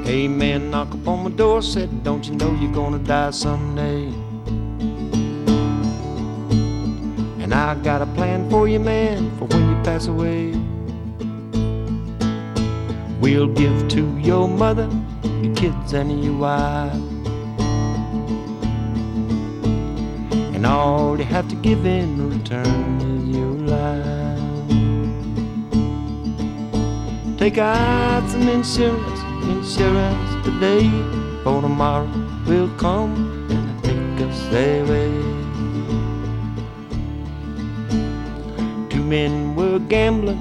Hey man, knock upon my door, said, don't you know you're gonna die someday? And I got a plan for you, man, for when you pass away. We'll give to your mother, your kids and your wife, and all you have to give in return is your life. Take out some insurance today, for tomorrow will come and take us away. Two men were gambling